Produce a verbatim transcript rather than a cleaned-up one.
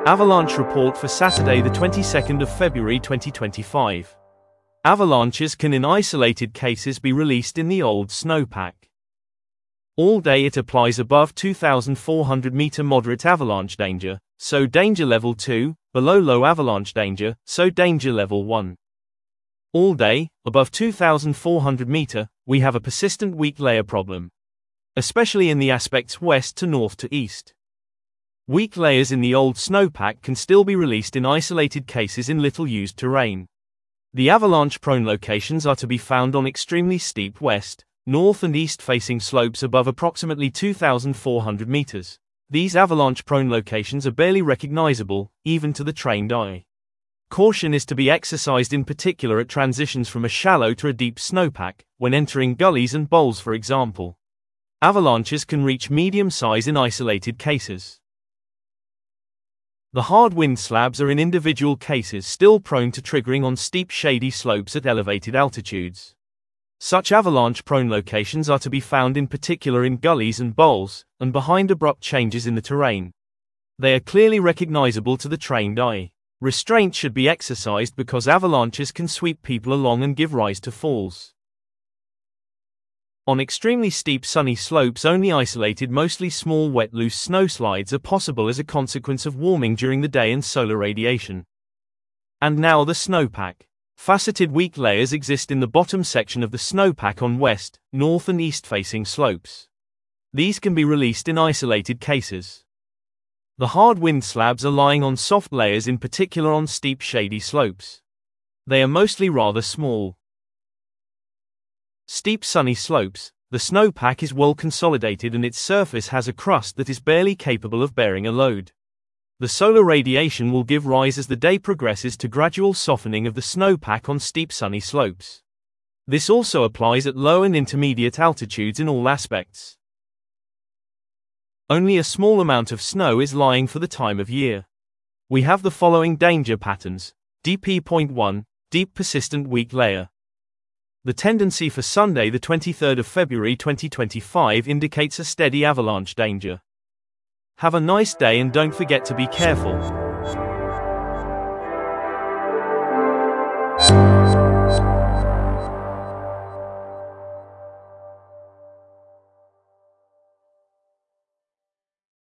Avalanche report for Saturday the twenty-second of February twenty twenty-five. Avalanches can in isolated cases be released in the old snowpack. All day it applies above two thousand four hundred meter moderate avalanche danger, so danger level two, below low avalanche danger, so danger level one. All day, above two thousand four hundred meter, we have a persistent weak layer problem, especially in the aspects west to north to east. Weak layers in the old snowpack can still be released in isolated cases in little used terrain. The avalanche-prone locations are to be found on extremely steep west, north and east-facing slopes above approximately two thousand four hundred meters. These avalanche-prone locations are barely recognizable, even to the trained eye. Caution is to be exercised in particular at transitions from a shallow to a deep snowpack, when entering gullies and bowls for example. Avalanches can reach medium size in isolated cases. The hard wind slabs are in individual cases still prone to triggering on steep shady slopes at elevated altitudes. Such avalanche-prone locations are to be found in particular in gullies and bowls, and behind abrupt changes in the terrain. They are clearly recognizable to the trained eye. Restraint should be exercised because avalanches can sweep people along and give rise to falls. On extremely steep sunny slopes only isolated mostly small wet loose snowslides are possible as a consequence of warming during the day and solar radiation. And now the snowpack. Faceted weak layers exist in the bottom section of the snowpack on west, north and east facing slopes. These can be released in isolated cases. The hard wind slabs are lying on soft layers in particular on steep shady slopes. They are mostly rather small. Steep sunny slopes, the snowpack is well consolidated and its surface has a crust that is barely capable of bearing a load. The solar radiation will give rise as the day progresses to gradual softening of the snowpack on steep sunny slopes. This also applies at low and intermediate altitudes in all aspects. Only a small amount of snow is lying for the time of year. We have the following danger patterns. D P one, deep persistent weak layer. The tendency for Sunday the twenty-third of February twenty twenty-five indicates a steady avalanche danger. Have a nice day and don't forget to be careful.